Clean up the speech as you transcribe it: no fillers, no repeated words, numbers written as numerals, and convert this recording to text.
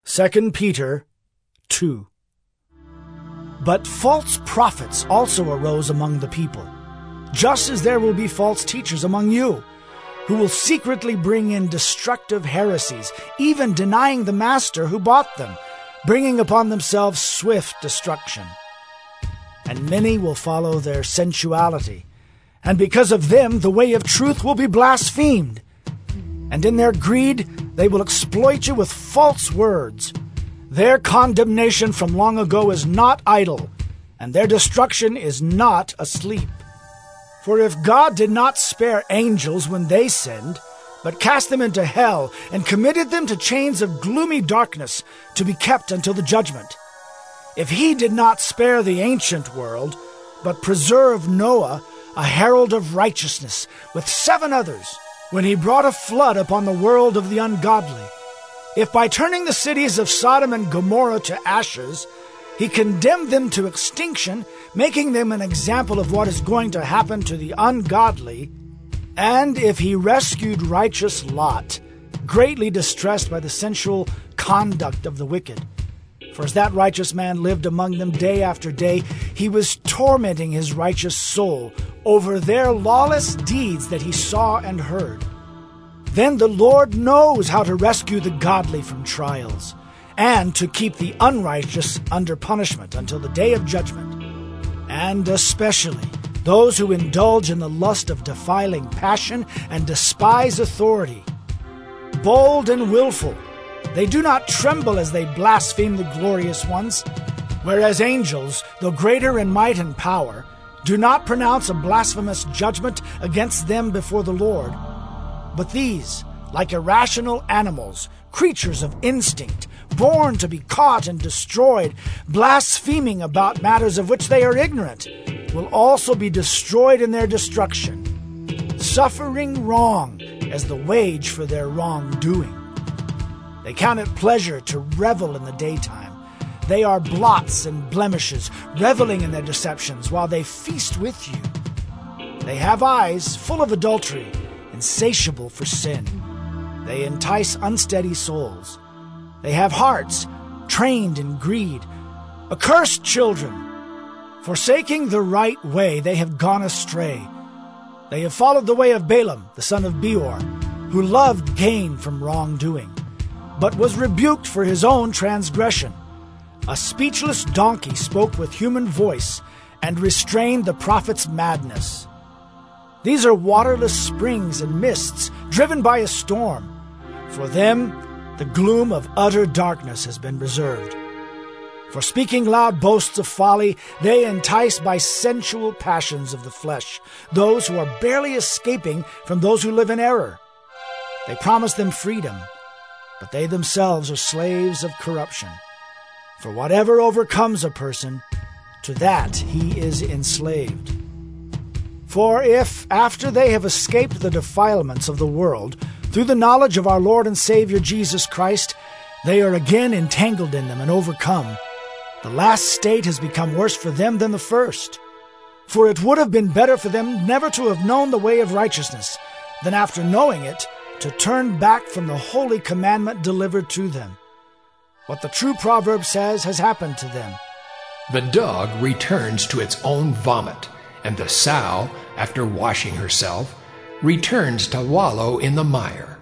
2 Peter 2. But false prophets also arose among the people, just as there will be false teachers among you, who will secretly bring in destructive heresies, even denying the master who bought them, bringing upon themselves swift destruction. And many will follow their sensuality, and because of them the way of truth will be blasphemed. And in their greed they will exploit you with false words. Their condemnation from long ago is not idle, and their destruction is not asleep. For if God did not spare angels when they sinned, but cast them into hell and committed them to chains of gloomy darkness to be kept until the judgment, if he did not spare the ancient world, but preserved Noah, a herald of righteousness, with 7 others, when he brought a flood upon the world of the ungodly, if by turning the cities of Sodom and Gomorrah to ashes, he condemned them to extinction, making them an example of what is going to happen to the ungodly, and if he rescued righteous Lot, greatly distressed by the sensual conduct of the wicked, for as that righteous man lived among them day after day, he was tormenting his righteous soul over their lawless deeds that he saw and heard. Then the Lord knows how to rescue the godly from trials, and to keep the unrighteous under punishment until the day of judgment, and especially those who indulge in the lust of defiling passion and despise authority. Bold and willful, they do not tremble as they blaspheme the glorious ones, whereas angels, though greater in might and power, do not pronounce a blasphemous judgment against them before the Lord. But these, like irrational animals, creatures of instinct, born to be caught and destroyed, blaspheming about matters of which they are ignorant, will also be destroyed in their destruction, suffering wrong as the wage for their wrongdoing. They count it pleasure to revel in the daytime. They are blots and blemishes, reveling in their deceptions while they feast with you. They have eyes full of adultery, insatiable for sin. They entice unsteady souls. They have hearts trained in greed. Accursed children! Forsaking the right way, they have gone astray. They have followed the way of Balaam, the son of Beor, who loved gain from wrongdoing, but was rebuked for his own transgression. A speechless donkey spoke with human voice and restrained the prophet's madness. These are waterless springs and mists driven by a storm. For them, the gloom of utter darkness has been reserved. For speaking loud boasts of folly, they entice by sensual passions of the flesh those who are barely escaping from those who live in error. They promise them freedom, but they themselves are slaves of corruption. For whatever overcomes a person, to that he is enslaved. For if, after they have escaped the defilements of the world, through the knowledge of our Lord and Savior Jesus Christ, they are again entangled in them and overcome, the last state has become worse for them than the first. For it would have been better for them never to have known the way of righteousness, than after knowing it, to turn back from the holy commandment delivered to them. What the true proverb says has happened to them. The dog returns to its own vomit, and the sow, after washing herself, returns to wallow in the mire.